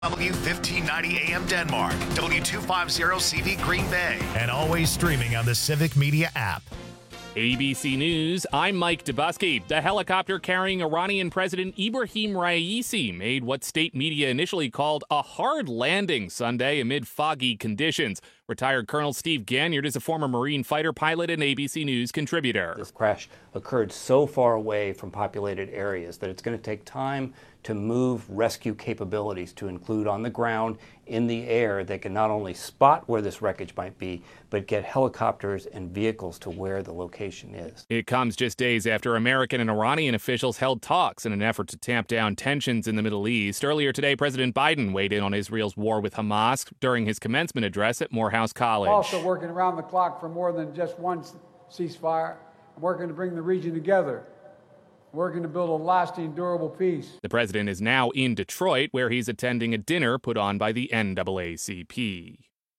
W1590 AM Denmark, W250CV Green Bay, and always streaming on the Civic Media app. ABC News, I'm Mike Dubusky. The helicopter carrying Iranian President Ibrahim Raisi made what state media initially called a hard landing Sunday amid foggy conditions. Retired Colonel Steve Ganyard is a former Marine fighter pilot and ABC News contributor. This crash occurred so far away from populated areas that it's going to take time to move rescue capabilities to include on the ground, in the air, that can not only spot where this wreckage might be, but get helicopters and vehicles to where the location is. It comes just days after American and Iranian officials held talks in an effort to tamp down tensions in the Middle East. Earlier today, President Biden weighed in on Israel's war with Hamas during his commencement address at Morehouse College. Also working around the clock for more than just one ceasefire. I'm working to bring the region together. Working to build a lasting, durable peace. The president is now in Detroit, where he's attending a dinner put on by the NAACP.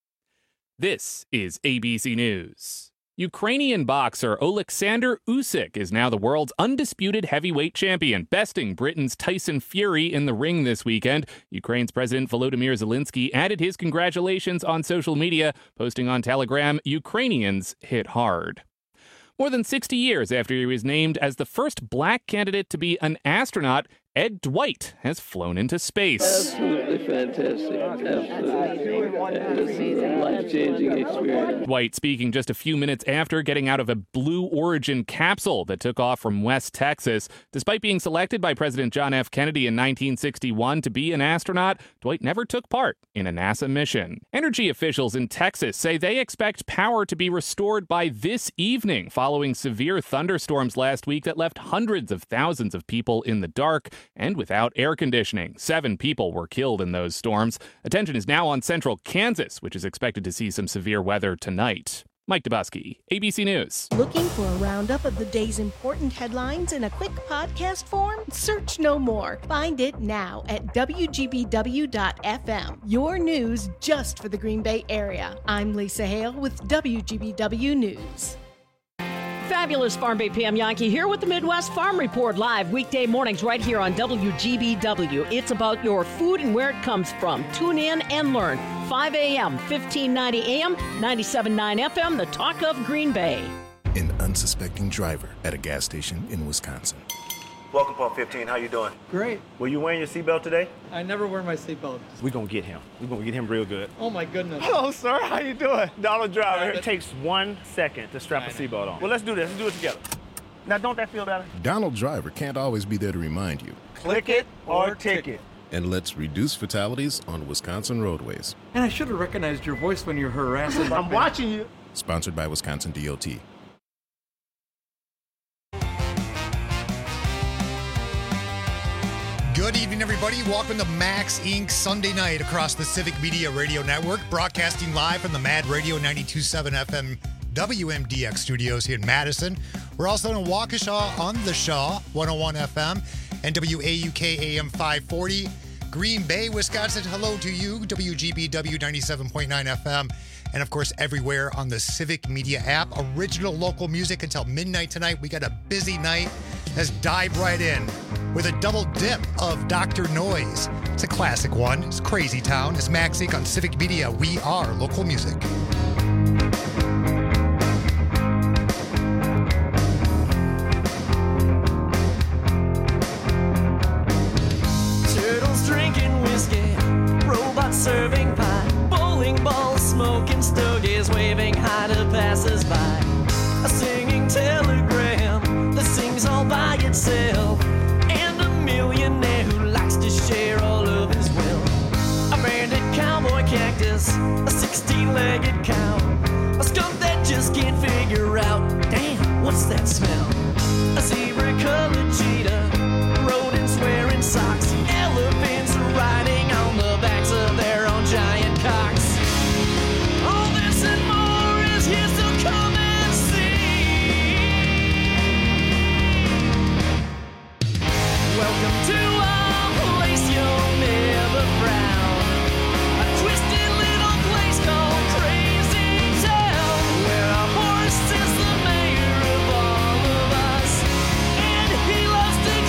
This is ABC News. Ukrainian boxer Oleksandr Usyk is now the world's undisputed heavyweight champion, besting Britain's Tyson Fury in the ring this weekend. Ukraine's President Volodymyr Zelensky added his congratulations on social media, posting on Telegram, "Ukrainians hit hard." More than 60 years after he was named as the first black candidate to be an astronaut, Ed Dwight has flown into space. Absolutely fantastic. Absolutely. This is a life-changing experience. Dwight speaking just a few minutes after getting out of a Blue Origin capsule that took off from West Texas. Despite being selected by President John F. Kennedy in 1961 to be an astronaut, Dwight never took part in a NASA mission. Energy officials in Texas say they expect power to be restored by this evening following severe thunderstorms last week that left hundreds of thousands of people in the dark and without air conditioning. 7 people were killed in those storms. Attention is now on central Kansas, which is expected to see some severe weather tonight. Mike Dubusky, ABC News. Looking for a roundup of the day's important headlines in a quick podcast form? Search no more. Find it now at WGBW.FM. Your news just for the Green Bay area. I'm Lisa Hale with WGBW News. Fabulous Farm Bay Pam Yankee here with the Midwest Farm Report live weekday mornings right here on WGBW. It's about your food and where it comes from. Tune in and learn. 5 a.m., 1590 a.m., 97.9 FM, the talk of Green Bay. An unsuspecting driver at a gas station in Wisconsin. Welcome, Pump 15. How you doing? Great. Were you wearing your seatbelt today? I never wear my seatbelt. We're going to get him. We're going to get him real good. Oh, my goodness. Hello, sir. How you doing? Donald Driver. It takes 1 second to strap a seatbelt on. Well, let's do this. Let's do it together. Now, don't that feel better? Donald Driver can't always be there to remind you. Click it or ticket. And let's reduce fatalities on Wisconsin roadways. And I should have recognized your voice when you're harassing. I'm watching you. Sponsored by Wisconsin DOT. Good evening, everybody. Welcome to Max Inc. Sunday night across the Civic Media Radio Network, broadcasting live from the Mad Radio 92.7 FM WMDX studios here in Madison. We're also in Waukesha on the Shaw 101 FM and WAUK AM 540. Green Bay, Wisconsin, hello to you, WGBW 97.9 FM. And, of course, everywhere on the Civic Media app. Original local music until midnight tonight. We got a busy night. Let's dive right in with a double dip of Dr. Noise. It's a classic one. It's Crazy Town. It's Max Inc. on Civic Media. We are local music. Turtles drinking whiskey, robots serving pie, bowling balls smoking stogies, waving hi to passers-by. A singing telegram that sings all by itself, and a millionaire who likes to share all of his wealth. A bandit cowboy cactus, a 16-legged cow, a skunk that just can't figure out, damn, what's that smell? A zebra-colored cheetah, rodents wearing socks, elephants riding on the backs of their own giant cocks. All this and more is here, so come and see. Welcome to a place you'll never frown, a twisted little place called Crazy Town, where our horse is the mayor of all of us, and he loves to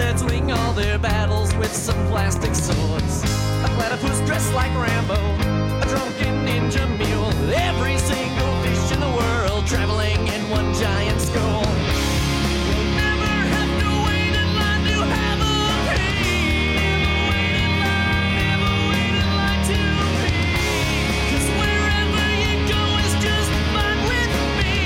settling all their battles with some plastic swords. A platypus dressed like Rambo, a drunken ninja mule, every single fish in the world traveling in one giant skull. You'll never have to wait in line to have a pee. Never wait in line to pee. 'Cause wherever you go is just fine with me.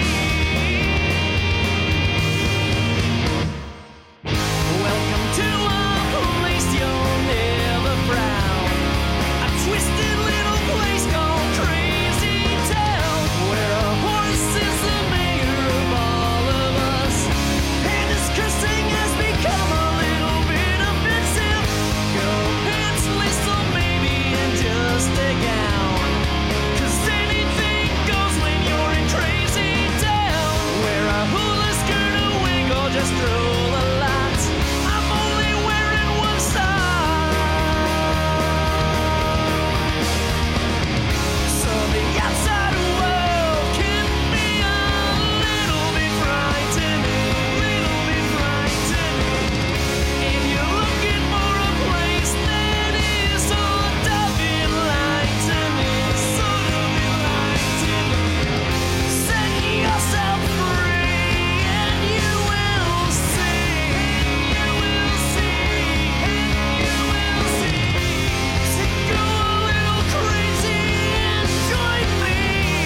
Welcome to a place you'll never frown. A twisted little place called Crazy Town, where a horse is the mayor of all of us, and his cursing has become a little bit offensive. Go pantsless or maybe in just a gown, 'cause anything goes when you're in Crazy Town. Wear a hula skirt, a wig, or just roll a lot. I'm only wearing one side. So the outside world can be a little bit frightening, little bit frightening. If you're looking for a place that is sort of enlightening, sort of enlightening, set yourself free and you will see, you will see, you will see. So go a little crazy and join me.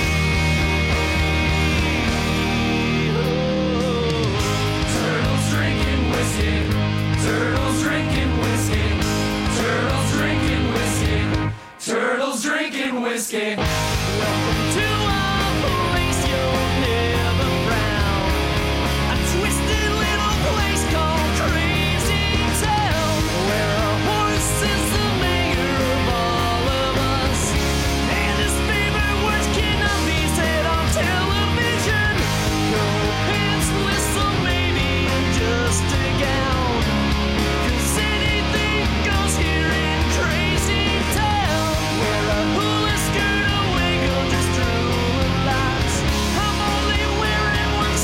Turtles drinking whiskey, turtles drinking whiskey, turtles drinking whiskey, turtles drinking whiskey. Welcome to a place you'll never frown. A twisted little place called Crazy Town, where a horse is the mayor of all of us, and his favorite words cannot be said on television. Go pantsless or maybe in just a gown, 'cause anything goes here in Crazy Town. Wear a hula skirt, a wig, or just drool a lot. I'm only wearing one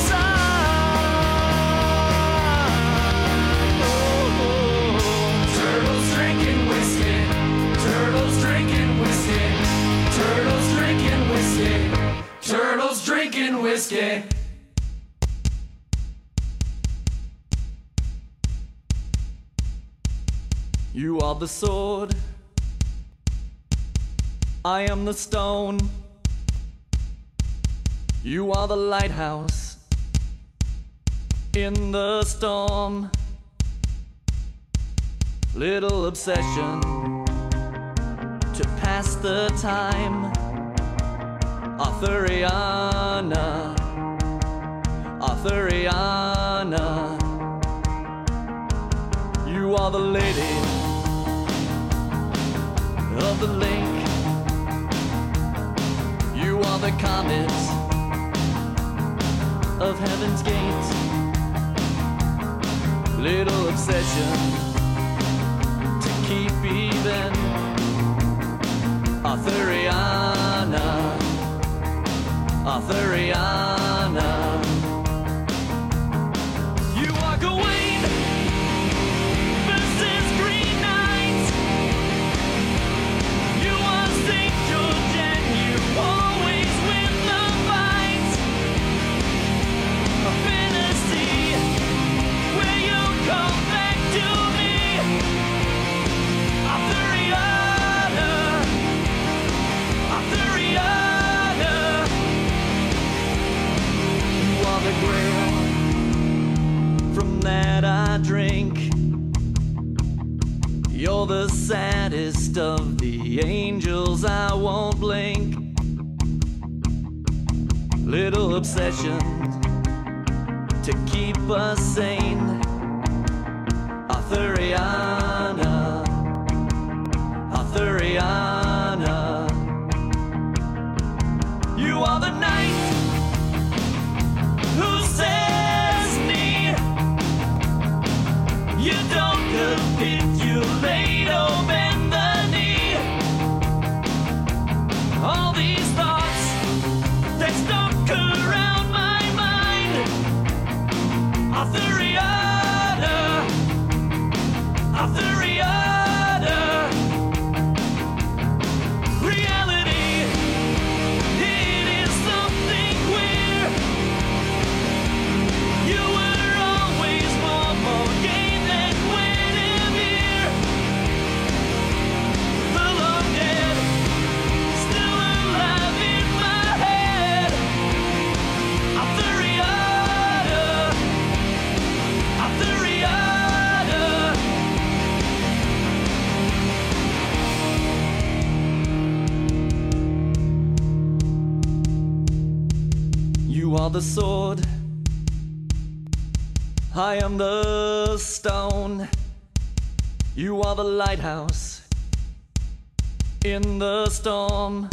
side. Turtles drinking whiskey, turtles drinking whiskey, turtles drinking whiskey, turtles drinking whiskey. You are the sword, I am the stone. You are the lighthouse in the storm. Little obsession to pass the time. Arthuriana, Arthuriana. You are the lady of the lake. You are the comet of Heaven's Gate. Little obsession to keep even. Arthuriana, Arthuriana. You are Gawain versus Green Knight. You are St. George and you always win the fight. A fantasy where you come back to me. Arthuriana, Arthuriana. You are the grail from that I drink. You're the saddest of the angels, I won't blink. Little obsession to keep us sane. Arthuriana, Arthuriana. You are the knight who says me. You don't capitulate or bend the knee. All these thoughts that stalk around my mind. Arthuriana, Arthuriana. Reality, it is something queer. You were always more game than Guinevere. The long dead, still alive in my head. Arthuriana, Arthuriana. You are the sword, I am the stone. You are the lighthouse in the storm.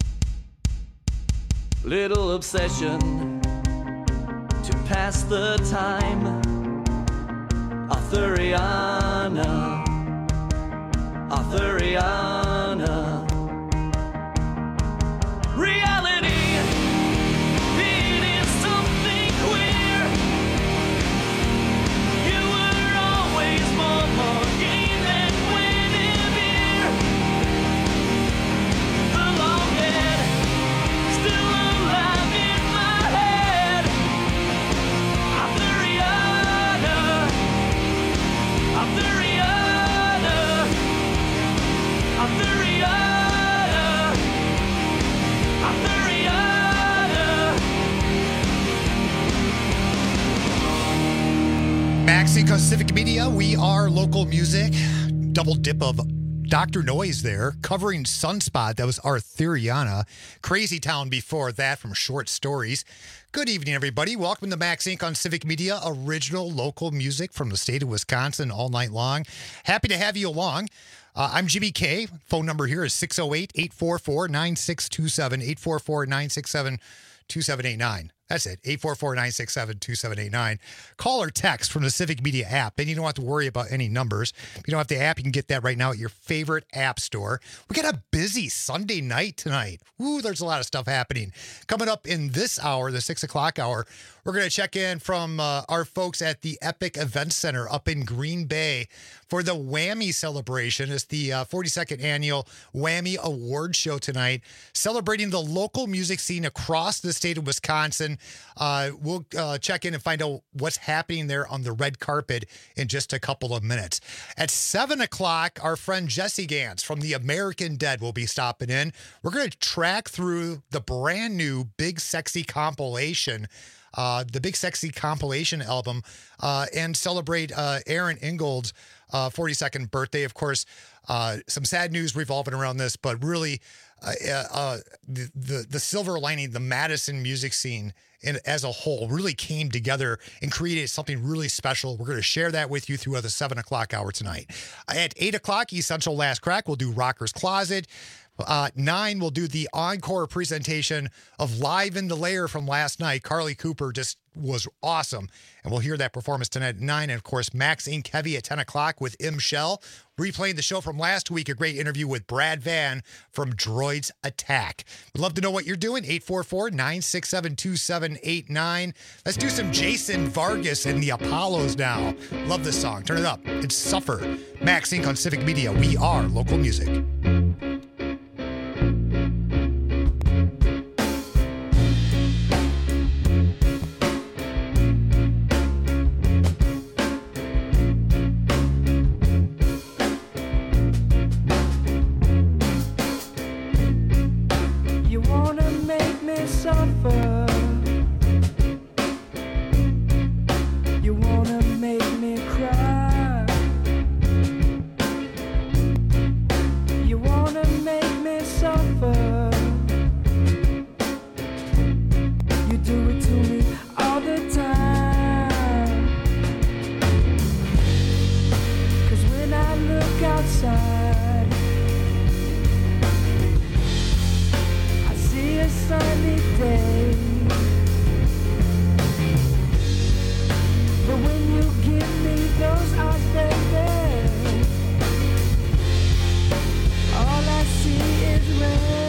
Little obsession to pass the time. Arthuriana, Arthuriana. Reality, it is something queer. You were always more game than Guinevere. The long dead, still alive in my head. Arthuriana, Arthuriana, Arthuriana, Arthuriana. Max Inc. on Civic Media. We are local music. Double dip of Dr. Noise there, covering Sunspot. That was Arthuriana. Crazy Town before that from Short Stories. Good evening, everybody. Welcome to Max Inc. on Civic Media. Original local music from the state of Wisconsin all night long. Happy to have you along. I'm Jimmy K. Phone number here is 608-844-9627, 844-967-2789. That's it, 844-967-2789. Call or text from the Civic Media app, and you don't have to worry about any numbers. If you don't have the app, you can get that right now at your favorite app store. We got a busy Sunday night tonight. Ooh, there's a lot of stuff happening. Coming up in this hour, the 6 o'clock hour, we're going to check in from our folks at the Epic Event Center up in Green Bay for the Whammy celebration. It's the 42nd annual Whammy Award Show tonight, celebrating the local music scene across the state of Wisconsin. We'll check in and find out what's happening there on the red carpet in just a couple of minutes. At 7 o'clock, our friend Jesse Gantz from the American Dead will be stopping in. We're going to track through the brand new Big Sexy compilation, the Big Sexy compilation album, and celebrate Aaron Ingold's 42nd birthday. Of course, some sad news revolving around this, but really the silver lining, the Madison music scene as a whole really came together and created something really special. We're going to share that with you throughout the 7 o'clock hour tonight. At 8 o'clock, Essential Last Crack, we'll do Rocker's Closet. 9, we'll do the encore presentation of Live in the Lair from last night. Carly Cooper just was awesome, and we'll hear that performance tonight at 9. And, of course, Max Inc. Heavy at 10 o'clock with M. Shell. Replaying the show from last week, a great interview with Brad Van from Droids Attack. We'd love to know what you're doing, 844-967-2789. Let's do some Jason Vargas and the Apollos now. Love this song. Turn it up. It's Suffer. Max Inc. on Civic Media. We are local music. Suffer. You wanna make me cry. You wanna make me suffer. You do it to me all the time. 'Cause when I look outside, I see a sunny day. But when you give me those eyes, baby, all I see is rain.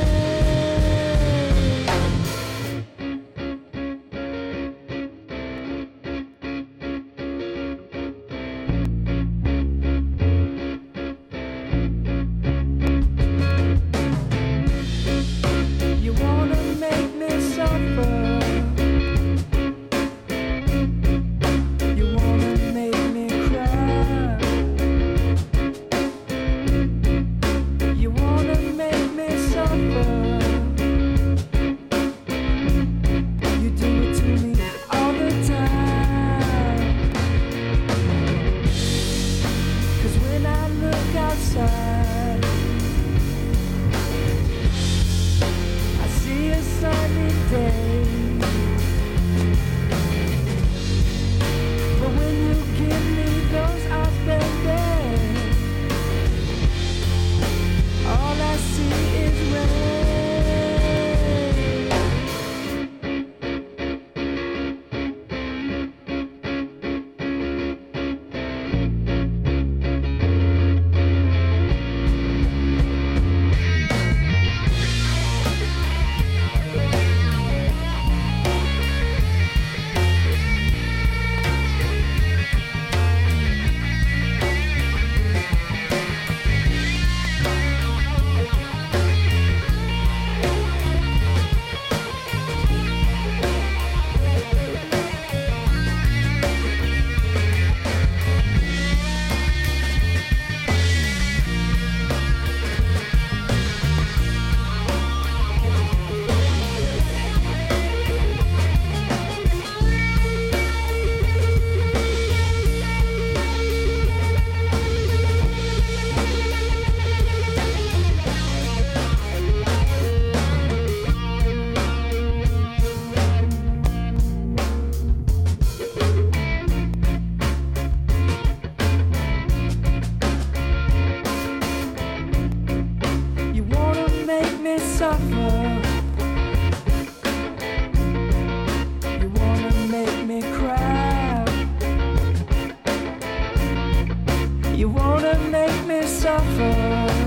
wanna make me suffer.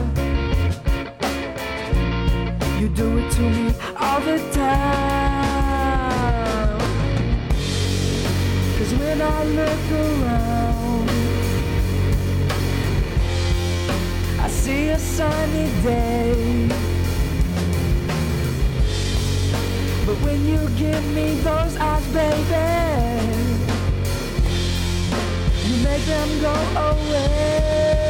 You do it to me all the time. 'Cause when I look around, I see a sunny day. But when you give me those eyes, baby, you make them go away.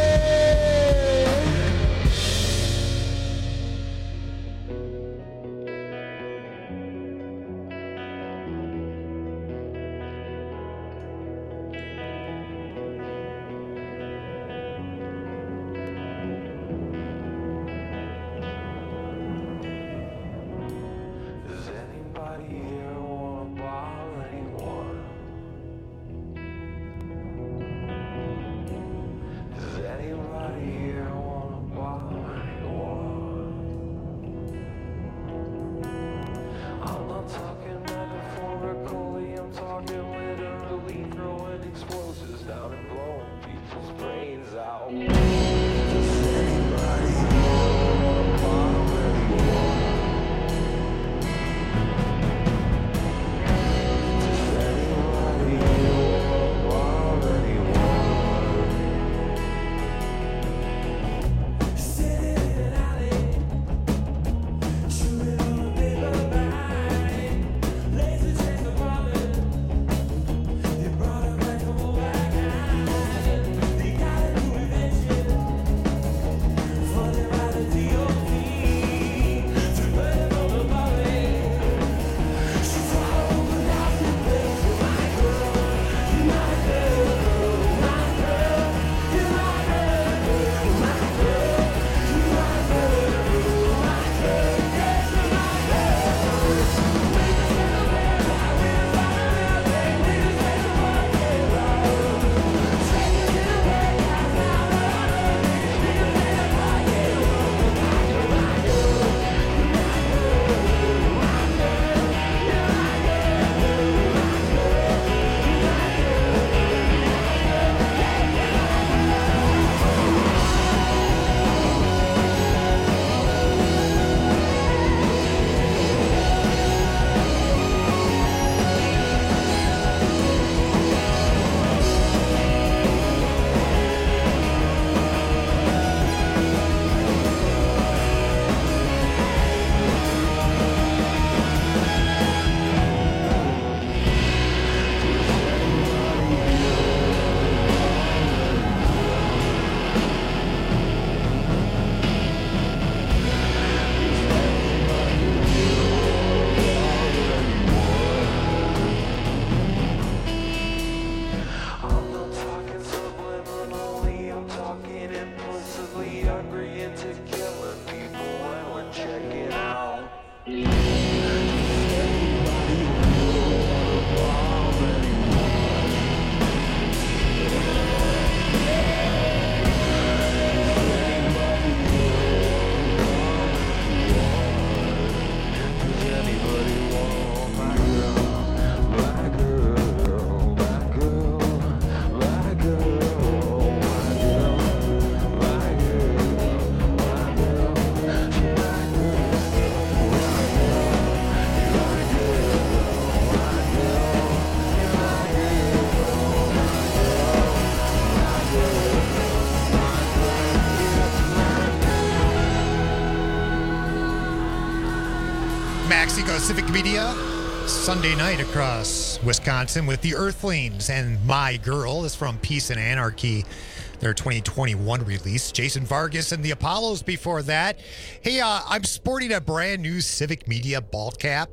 Civic Media Sunday night across Wisconsin with the Earthlings, and My Girl is from Peace and Anarchy, their 2021 release. Jason Vargas and the Apollos before that. Hey, I'm sporting a brand new Civic Media ball cap.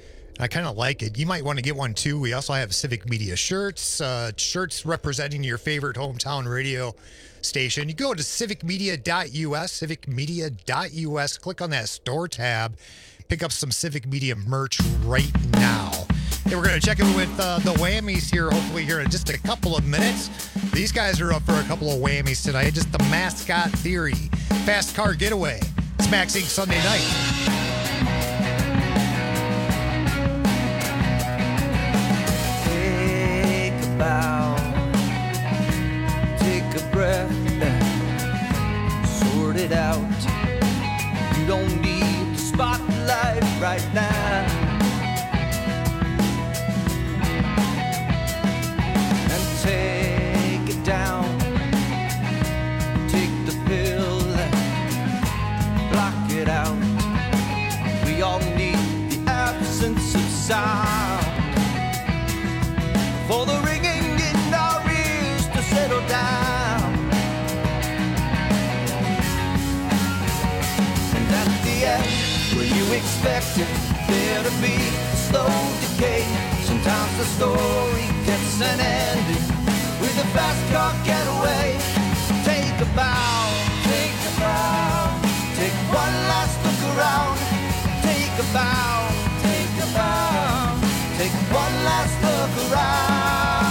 I kind of like it. You might want to get one too. We also have Civic Media shirts, shirts representing your favorite hometown radio station. You go to civicmedia.us, civicmedia.us, click on that store tab, pick up some Civic Media merch right now. Hey, we're going to check in with the Whammies here, hopefully here in just a couple of minutes. These guys are up for a couple of whammies tonight. Just the Mascot Theory, Fast Car Getaway. It's Max Inc. Sunday night. Take a bow, take a breath. it out. You don't need the spotlight right now. And take it down. Take the pill and block it out. We all need the absence of sound for the ringing in our ears to settle down. And at the end, where you expected there to be a slow decay, sometimes the story gets an ending with a fast car getaway. Take a bow, take a bow, take one last look around. Take a bow, take a bow, take one last look around.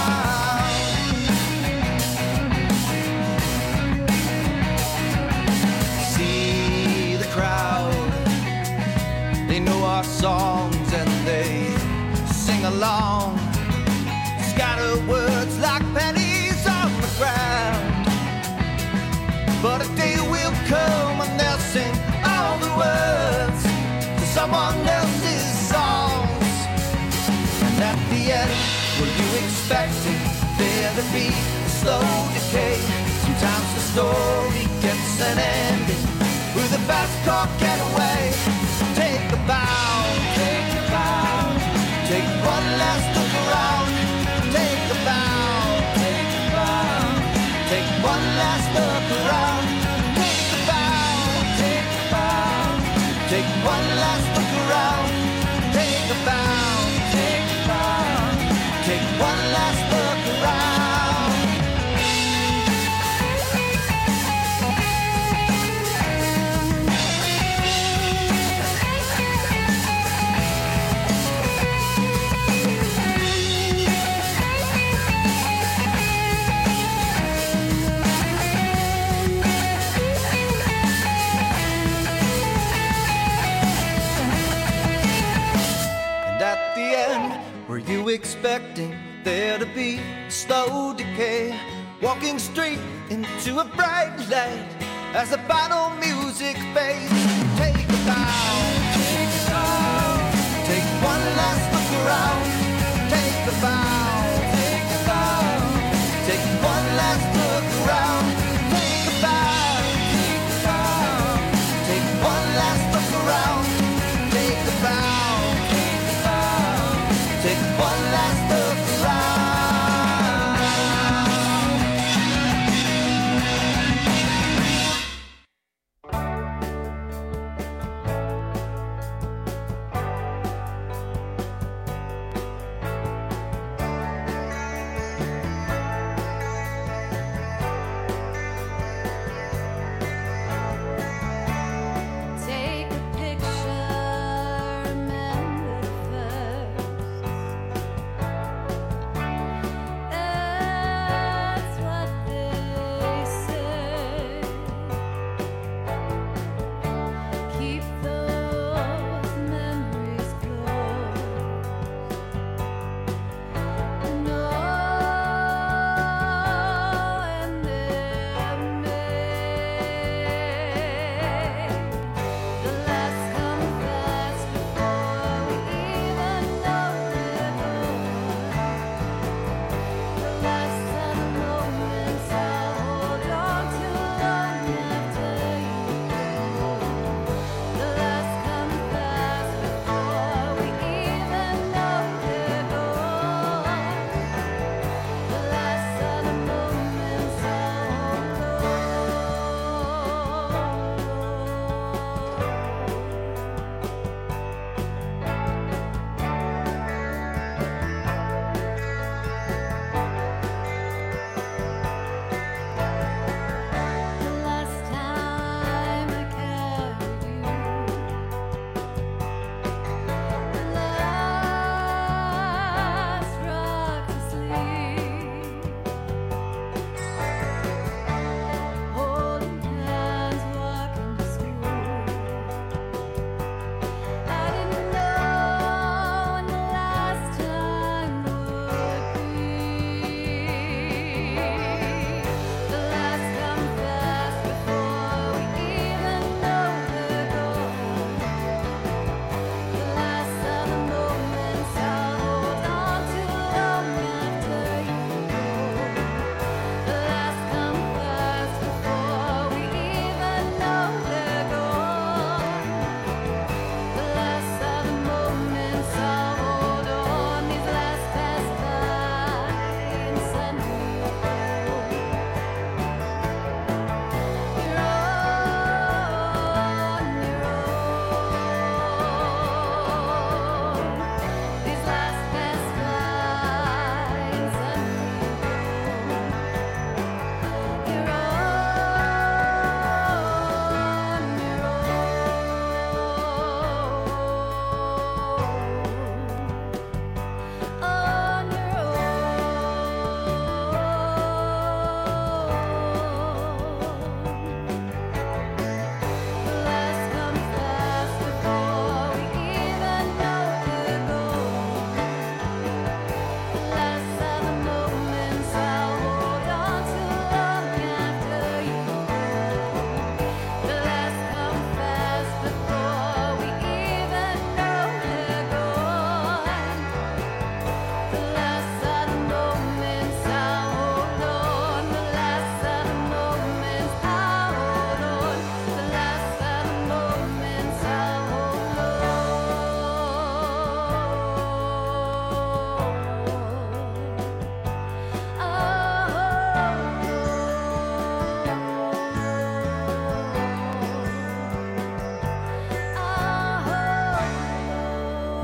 See the crowd, they know our songs and they sing along. Scatter words like pennies on the ground. But a day will come when they'll sing all the words to someone else's songs. And at the end, were you expecting there to be a slow decay? Sometimes the story gets an ending with a fast car getaway. Take a bow, take a bow, take one last look around. Take a bow, take a bow, take one last look around. Take a bow, take a bow, take one last look around. Take a bow, take a bow, take one last look around. And at the end, were you expecting there to be a slow decay? Walking straight into a bright light as the final music fades. Take a bow, take a bow, take one last look around. Take a bow, take a bow, take one last look around. Take a bow, take a bow, take one last look around. Take a bow, take a bow, take one last look around.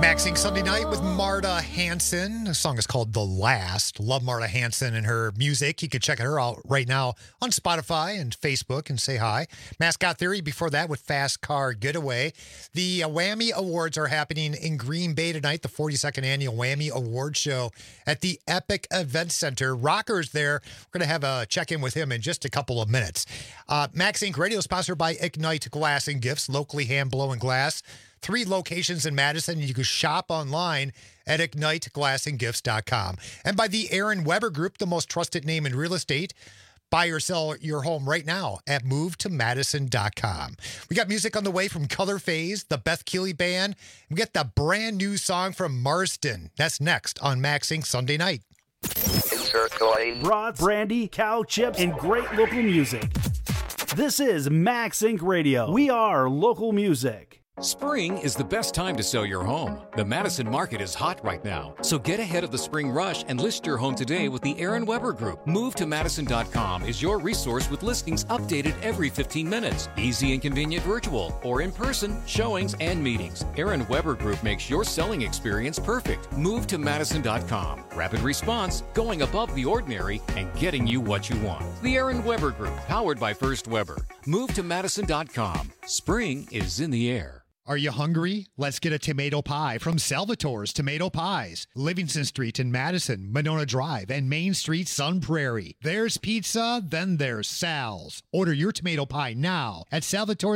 Maxing Sunday Night with Marta Hanson. The song is called The Last. Love Marta Hanson and her music. You can check her out right now on Spotify and Facebook and say hi. Mascot Theory before that with Fast Car Getaway. The Whammy Awards are happening in Green Bay tonight, the 42nd annual Whammy Award Show at the Epic Event Center. Rocker's there. We're going to have a check-in with him in just a couple of minutes. Max Inc. Radio sponsored by Ignite Glass and Gifts, locally hand-blowing glass. 3 locations in Madison, and you can shop online at igniteglassandgifts.com. And by the Aaron Weber Group, the most trusted name in real estate. Buy or sell your home right now at movetomadison.com. We got music on the way from Color Phase, the Beth Keeley Band. We got the brand new song from Marston. That's next on Max Inc. Sunday Night. Insert coin. Brats, brandy, cow chips, and great local music. This is Max Inc. Radio. We are local music. Spring is the best time to sell your home. The Madison market is hot right now, so get ahead of the spring rush and list your home today with the Aaron Weber Group. MoveToMadison.com is your resource with listings updated every 15 minutes. Easy and convenient virtual or in-person showings and meetings. Aaron Weber Group makes your selling experience perfect. MoveToMadison.com. Rapid response, going above the ordinary, and getting you what you want. The Aaron Weber Group, powered by First Weber. MoveToMadison.com. Spring is in the air. Are you hungry? Let's get a tomato pie from Salvatore's Tomato Pies. Livingston Street in Madison, Monona Drive, and Main Street, Sun Prairie. There's pizza, then there's Sal's. Order your tomato pie now at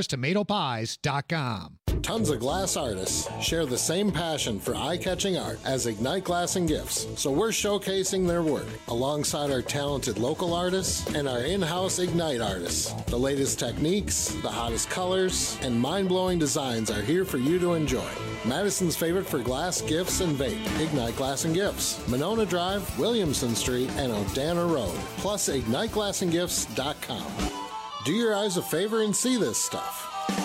salvatorestomatopies.com. Tons of glass artists share the same passion for eye-catching art as Ignite Glass and Gifts, so we're showcasing their work alongside our talented local artists and our in-house Ignite artists. The latest techniques, the hottest colors, and mind-blowing designs are here for you to enjoy. Madison's favorite for glass, gifts, and vape, Ignite Glass and Gifts. Monona Drive, Williamson Street, and Odana Road, plus IgniteGlassandGifts.com. Do your eyes a favor and see this stuff.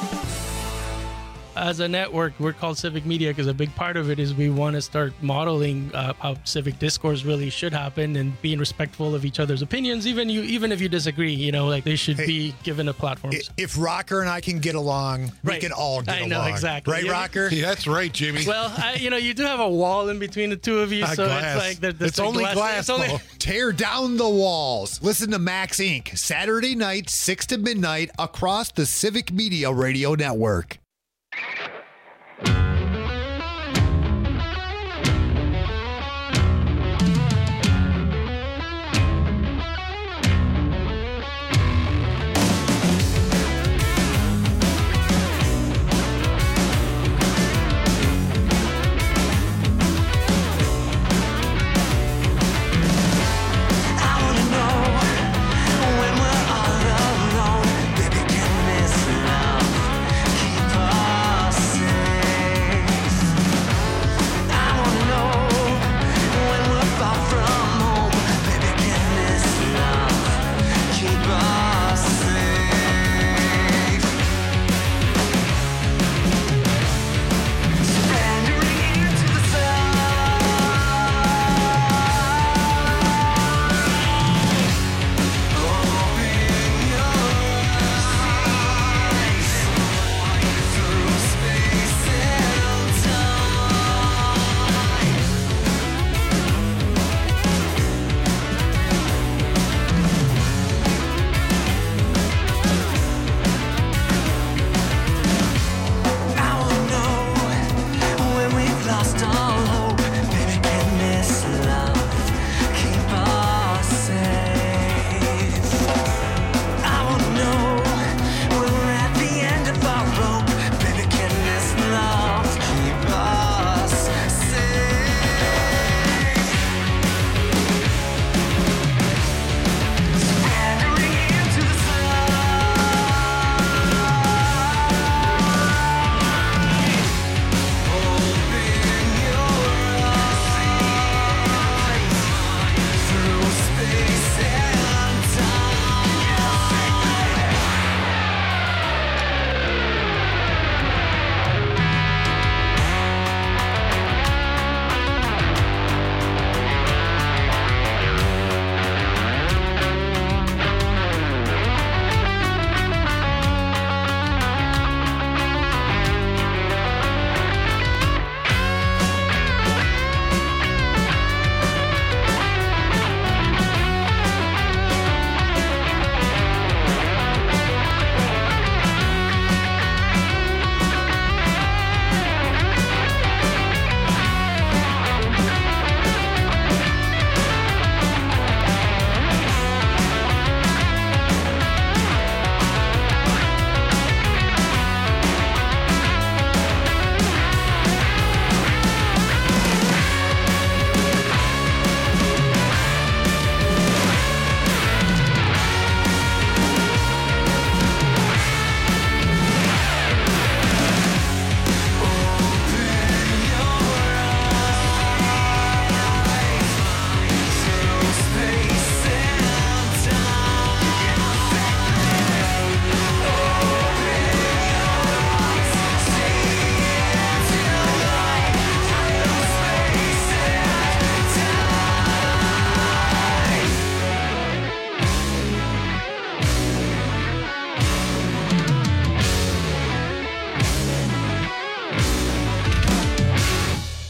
As a network, we're called Civic Media because a big part of it is we want to start modeling how civic discourse really should happen and being respectful of each other's opinions, even if you disagree. Like they should be given a platform. If Rocker and I can get along, we can all get along. I know, exactly. Right, Rocker? Yeah, that's right, Jimmy. Well, you do have a wall in between the two of you, so glass. It's like it's only glass. Tear down the walls. Listen to Max Inc. Saturday night, 6 to midnight, across the Civic Media Radio Network. When we're all alone, baby, give me some love. Keep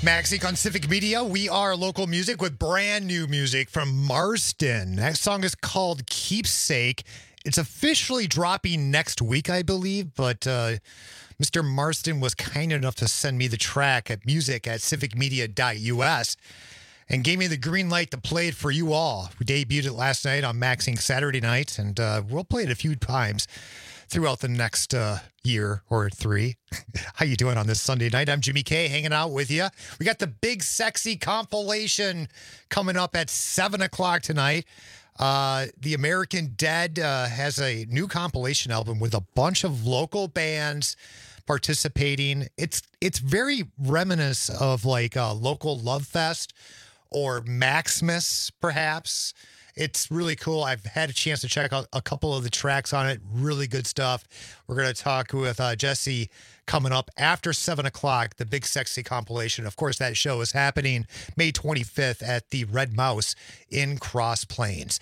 Max Inc. on Civic Media. We are local music with brand new music from Marston. That song is called Keepsake. It's officially dropping next week, I believe, but Mr. Marston was kind enough to send me the track at music@civicmedia.us and gave me the green light to play it for you all. We debuted it last night on Max Inc. Saturday night, and we'll play it a few times throughout the next year or three. How you doing on this Sunday night? I'm Jimmy K, hanging out with you. We got the Big Sexy compilation coming up at 7 o'clock tonight. The American Dead has a new compilation album with a bunch of local bands participating. It's very reminiscent of like a local Love Fest or Maximus, perhaps. It's really cool. I've had a chance to check out a couple of the tracks on it. Really good stuff. We're going to talk with Jesse coming up after 7 o'clock, the Big Sexy compilation. Of course, that show is happening May 25th at the Red Mouse in Cross Plains.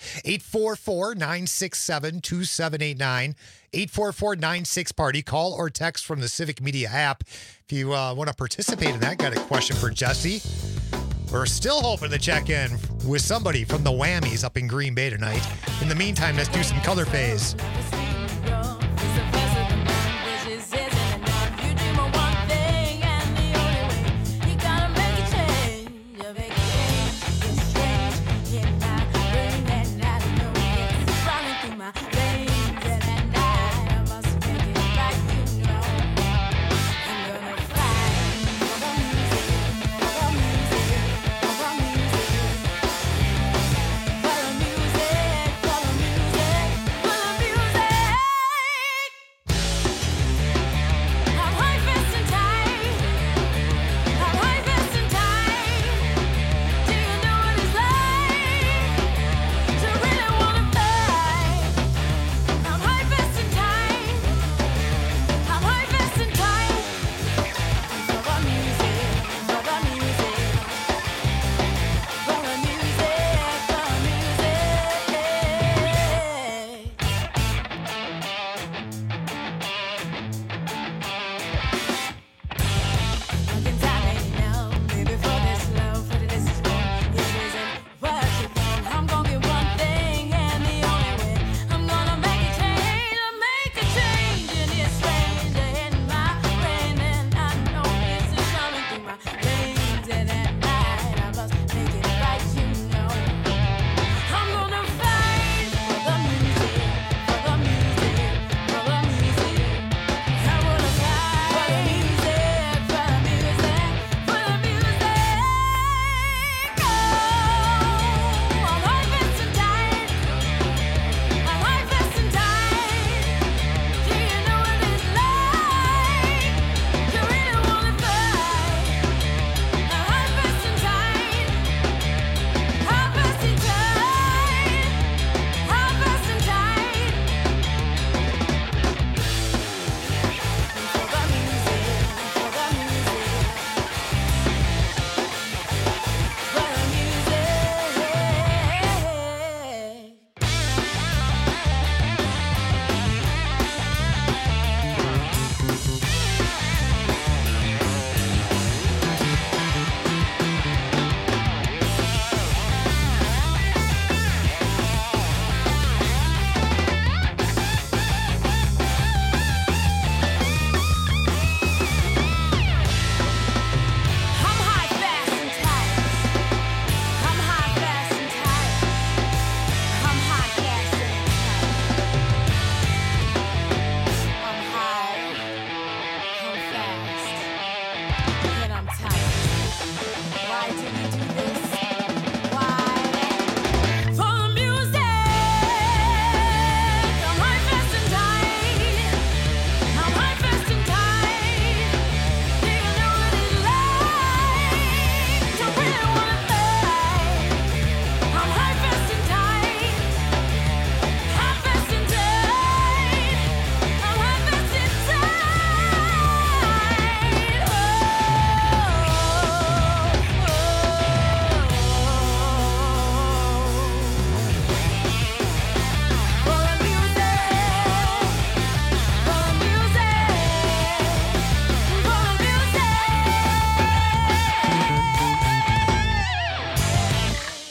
844-967-2789. 844-96-PARTY. Call or text from the Civic Media app. If you want to participate in that, got a question for Jesse. We're still hoping to check in with somebody from the Whammies up in Green Bay tonight. In the meantime, let's do some Color Phase. Music.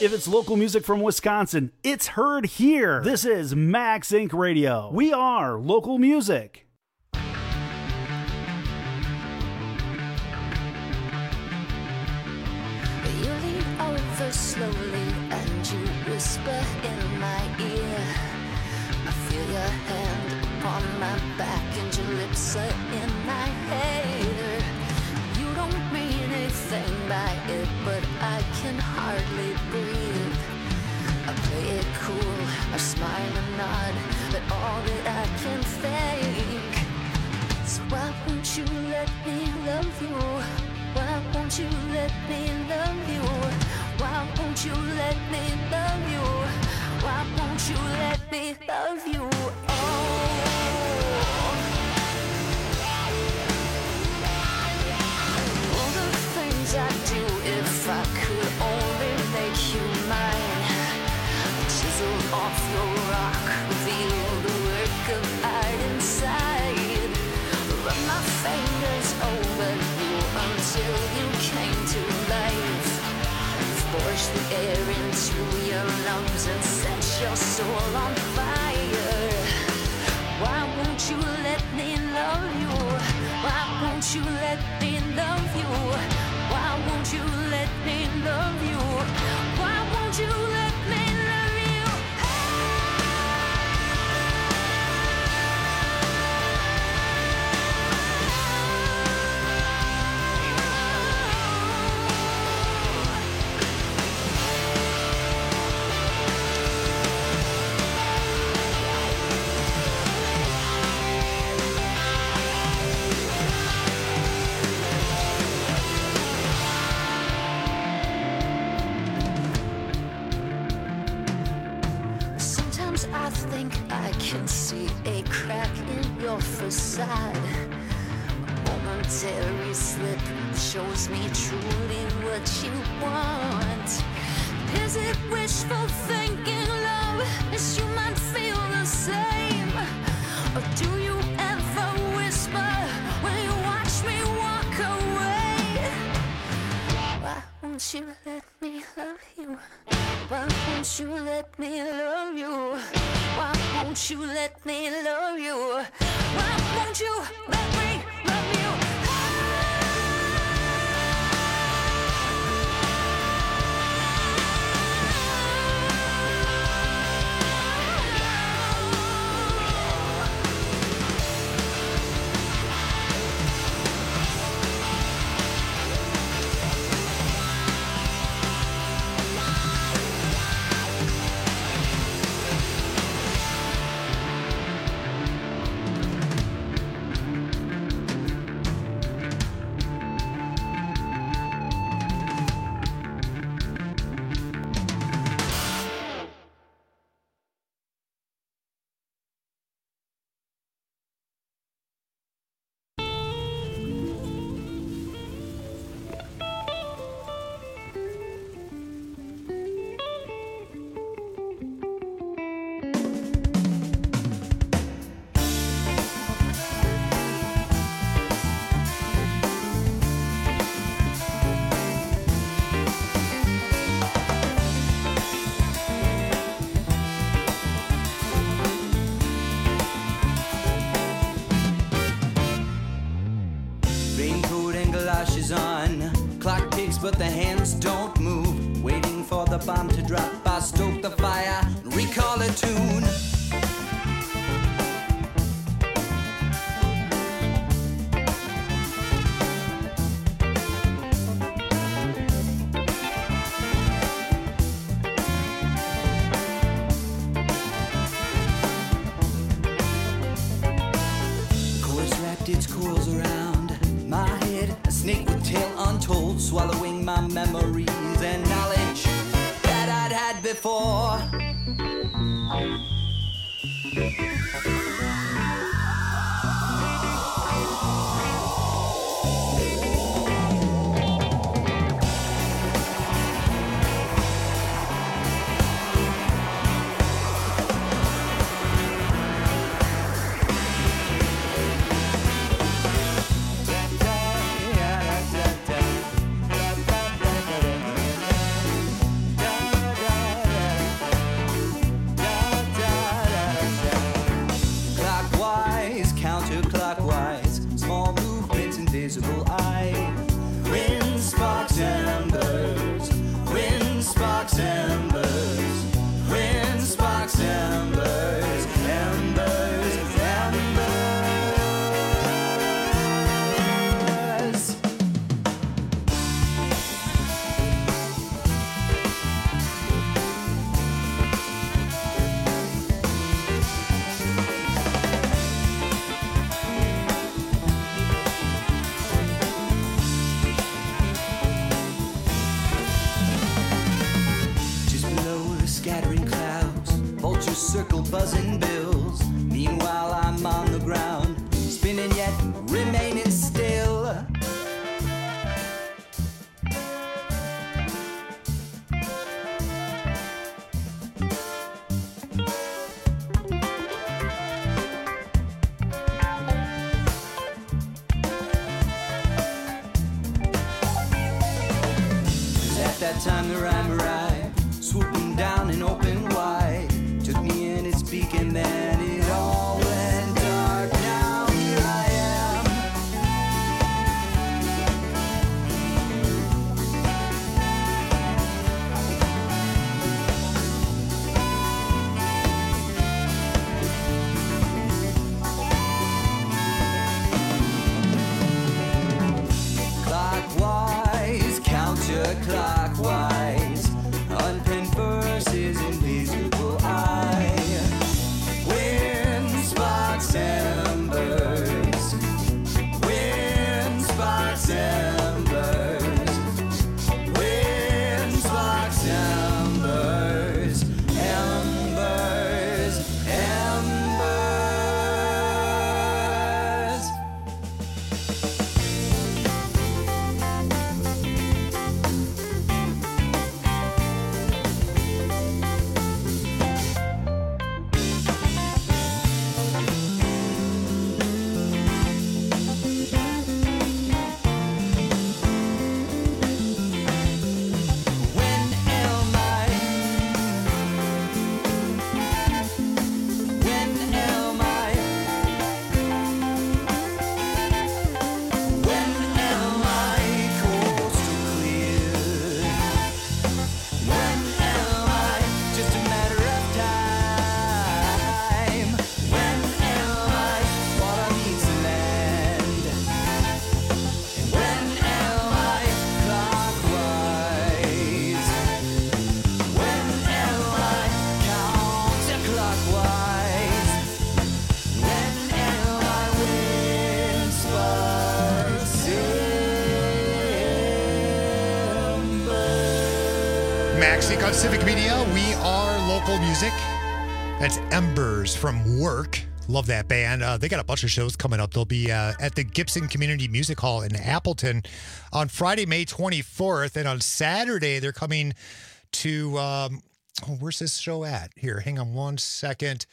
If it's local music from Wisconsin, it's heard here. This is Max Inc. Radio. We are local music. You lean over slowly and you whisper in my ear. I feel your hand upon my back and your lips are in my hair. You don't mean anything by it, but I can hardly breathe. I play it cool, I smile and nod, but all that I can think is why won't you let me love you? Why won't you let me love you? Why won't you let me love you? Why won't you let me love you? All the things I do if I could only make you mine. Chisel off your rock, reveal the work of art inside. Run my fingers over you until you came to life. Force the air into your lungs and set your soul on fire. Why won't you let me love you? Why won't you let me love you? Why won't you let me love you? Why won't you let me love you? I think I can see a crack in your facade. A momentary slip shows me truly what you want. Is it wishful thinking, love? Yes, you might feel the same. Or do you ever whisper when you watch me walk away? Why won't you let me love you? Why won't you let me love you? Why won't you let me love you? Why won't you let me love you? On. Clock ticks, but the hands don't move. Waiting for the bomb to drop, I stoke the fire, recall a tune. Chorus wrapped its coils around my head, a snake with tail untold, swallowing my memories and knowledge that I'd had before. invisible eye. Wind sparks embers, wind sparks embers, wind sparks embers, embers, embers. Scattering clouds, vultures circle buzzing bills. Meanwhile I'm on the ground, spinning yet remaining still. At that time the rhyme arrived, swooping down and open wide, took me in its beak and then it all went dark. Now here I am. Clockwise, counterclockwise, unpenned verses, invisible eye. Wind sparks embers, wind sparks embers, wind sparks embers, embers, embers. Maxink on Civic Media. We are local music. That's Embers from Work. Love that band. They got a bunch of shows coming up. They'll be at the Gibson Community Music Hall in Appleton on Friday, May 24th. And on Saturday, they're coming to, where's this show at? Here, hang on one second.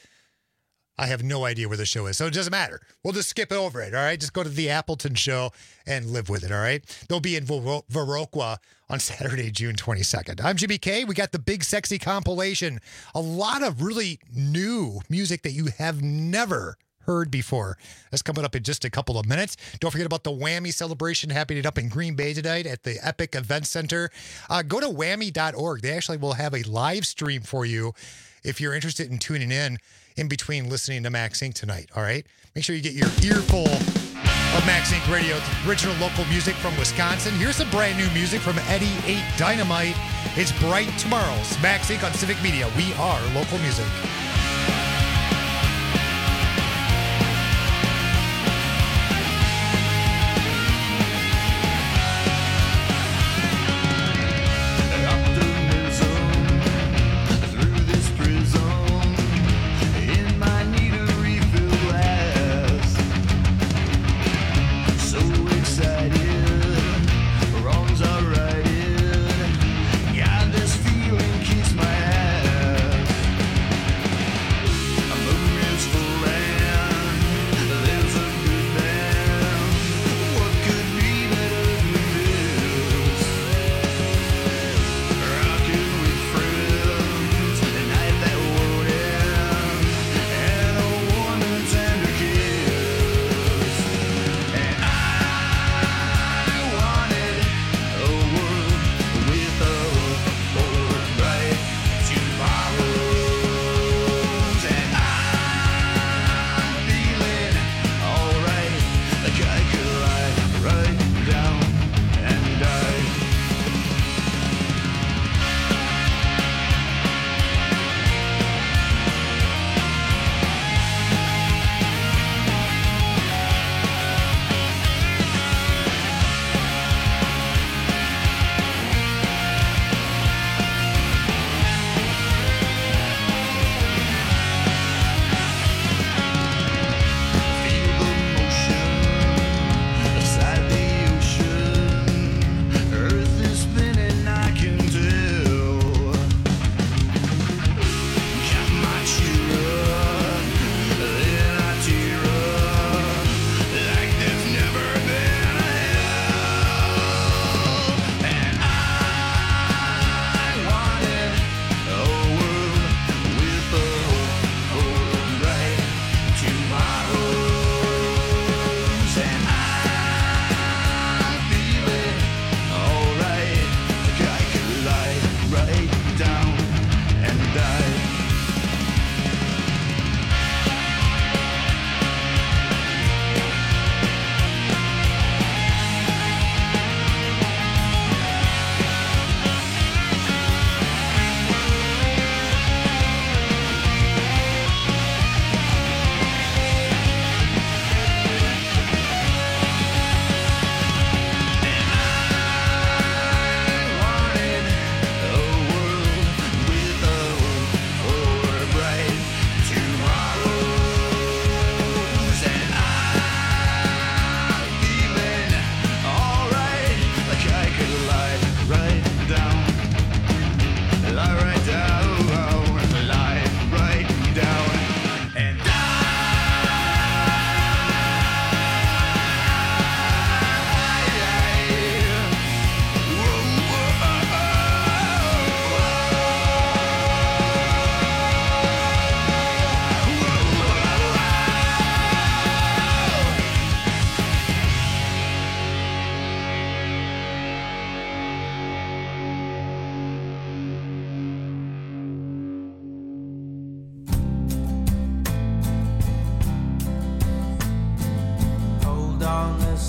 I have no idea where the show is, so it doesn't matter. We'll just skip over it, all right? Just go to the Appleton show and live with it, all right? They'll be in Viroqua on Saturday, June 22nd. I'm Jimmy K. We got the Big Sexy compilation. A lot of really new music that you have never heard before. That's coming up in just a couple of minutes. Don't forget about the Whammy celebration happening up in Green Bay tonight at the Epic Event Center. Go to whammy.org. They actually will have a live stream for you if you're interested in tuning in between listening to Maxink tonight, all right? Make sure you get your earful of Maxink Radio, original local music from Wisconsin. Here's some brand new music from Eddie 8 Dynamite. It's Bright Tomorrows. Maxink on Civic Media. We are local music.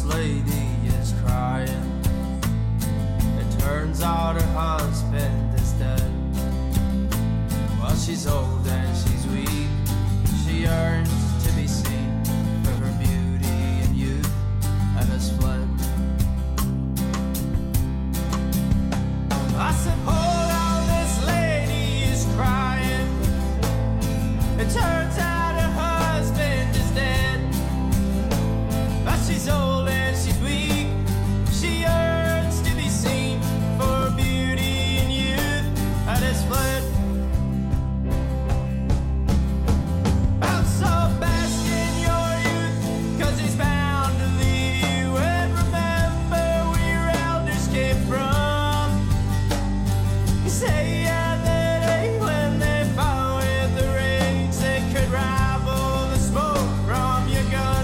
lady is crying. It turns out her husband is dead. Well, she's old and she's weak. She yearns to be seen for her beauty and youth and has fled. I said, hold on, this lady is crying. It turns out her husband is dead. But she's old and she's weak. She yearns to be seen for her beauty and youth and has fled. I'm so bask in your youth, 'cause he's bound to leave you. And remember where your elders came from. You say yeah, that day when they fought with the rage, they could rival the smoke from your gun.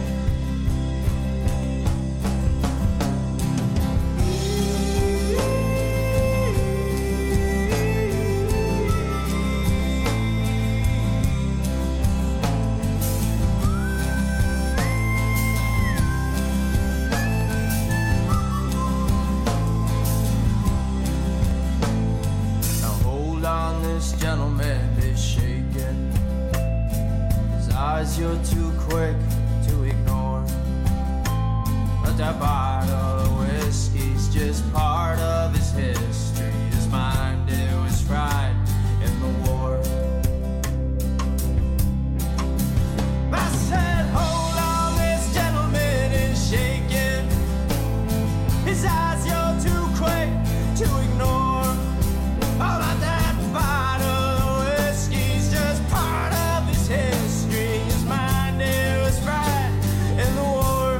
Now hold on, this gentleman is shaking. His eyes you're too quick to ignore. But that bottle of whiskey's just part of his history. His mind, it was fried in the war. I said, hold on, this gentleman is shaking. His eyes you're too quick to ignore. Oh, but that bottle of whiskey's just part of his history. His mind, it was fried in the war.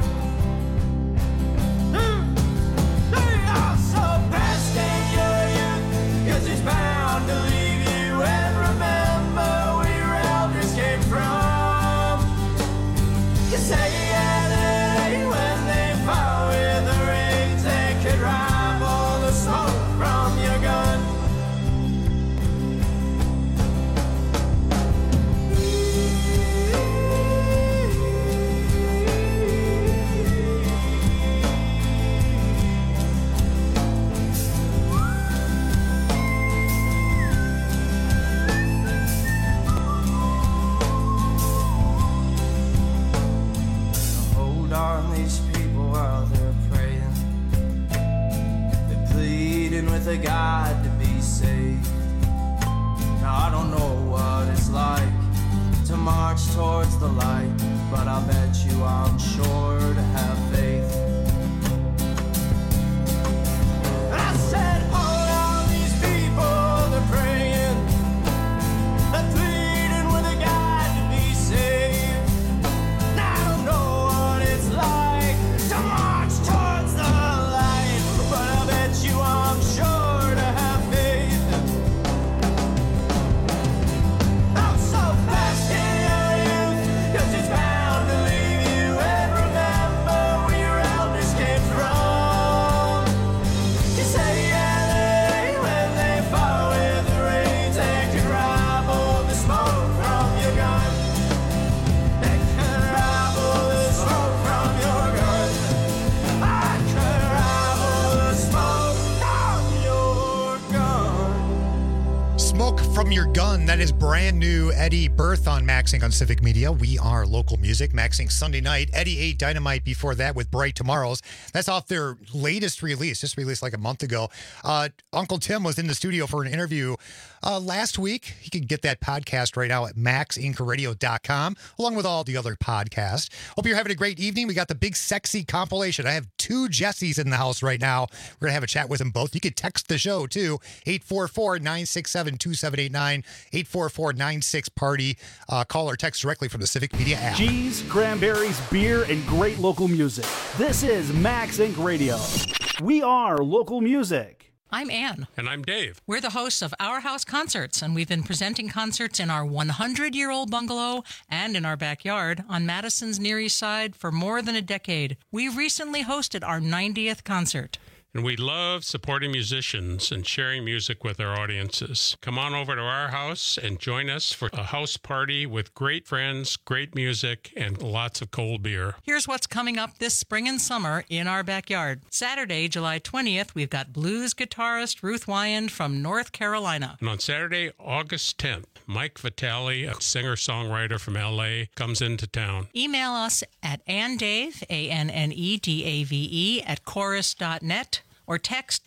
I'm so past in your youth, 'cause he's bound to leave you. And remember where your elders came from. You say yeah, that day when they fought with the rage, they could rival the smoke from your gun. Hold on, these people while they're praying. They're pleading with a God to be saved. Now I don't know what it's like to march towards the light, but I'll bet you I'm sure to have faith. I said, hold on, these people, they're praying. They're pleading with a God to be saved. Now I don't know what it's like to march towards the light, but I bet you I'm sure to have faith. I'm so fast in your youth, 'cause it's bound to leave you. And remember where your elders came from. You say yeah, they when they fought with the rage, they could rival the smoke from your gun. They could rival the smoke from your gun. I could rival the smoke from your gun. Smoke from your gun. That is brand new Eddie Berth on Max Inc. on Civic Media. We are local music. Max Inc. Sunday night. Eddie ate Dynamite before that with Bright Tomorrows. That's off their latest release, just released like a month ago. Uncle Tim was in the studio for an interview last week. You can get that podcast right now at maxincradio.com, along with all the other podcasts. Hope you're having a great evening. We got the Big Sexy compilation. I have two Jessies in the house right now. We're going to have a chat with them both. You could text the show, too. 844-967-2789, 844-96-PARTY. Call or text directly from the Civic Media app. Cheese, cranberries, beer, and great local music. This is Max Inc. Radio. We are local music. I'm Ann. And I'm Dave. We're the hosts of Our House Concerts, and we've been presenting concerts in our 100-year-old bungalow and in our backyard on Madison's Near East Side for more than a decade. We recently hosted our 90th concert. And we love supporting musicians and sharing music with our audiences. Come on over to our house and join us for a house party with great friends, great music, and lots of cold beer. Here's what's coming up this spring and summer in our backyard. Saturday, July 20th, we've got blues guitarist Ruth Wyand from North Carolina. And on Saturday, August 10th, Mike Vitale, a singer-songwriter from L.A., comes into town. Email us at ANNEDAVE, ANNEDAVE, at chorus.net. or text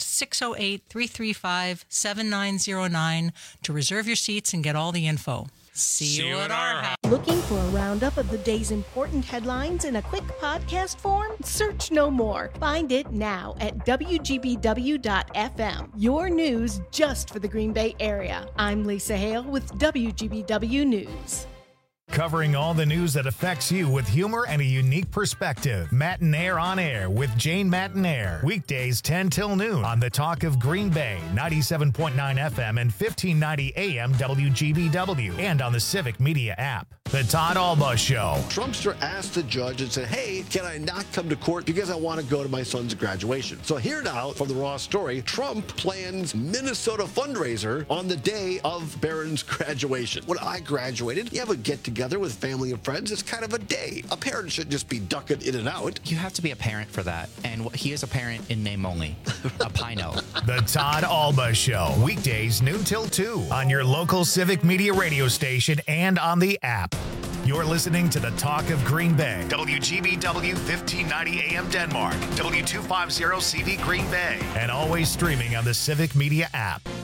608-335-7909 to reserve your seats and get all the info. See you at our house. Looking for a roundup of the day's important headlines in a quick podcast form? Search no more. Find it now at WGBW.FM. Your news just for the Green Bay area. I'm Lisa Hale with WGBW News. Covering all the news that affects you with humor and a unique perspective. Matinaire on Air with Jane Matinaire. Weekdays 10 till noon on the Talk of Green Bay, 97.9 FM and 1590 AM WGBW, and on the Civic Media app. The Todd Alba Show. Trumpster asked the judge and said, hey, can I not come to court because I want to go to my son's graduation? So here now from the Raw story, Trump plans Minnesota fundraiser on the day of Barron's graduation. When I graduated, you have a get-together with family and friends. It's kind of a day. A parent should just be ducking in and out. You have to be a parent for that. And he is a parent in name only. A Pino. The Todd Alba Show. Weekdays noon till 2 on your local Civic Media radio station and on the app. You're listening to the Talk of Green Bay. WGBW 1590 AM Denmark. W250 CV Green Bay. And always streaming on the Civic Media app.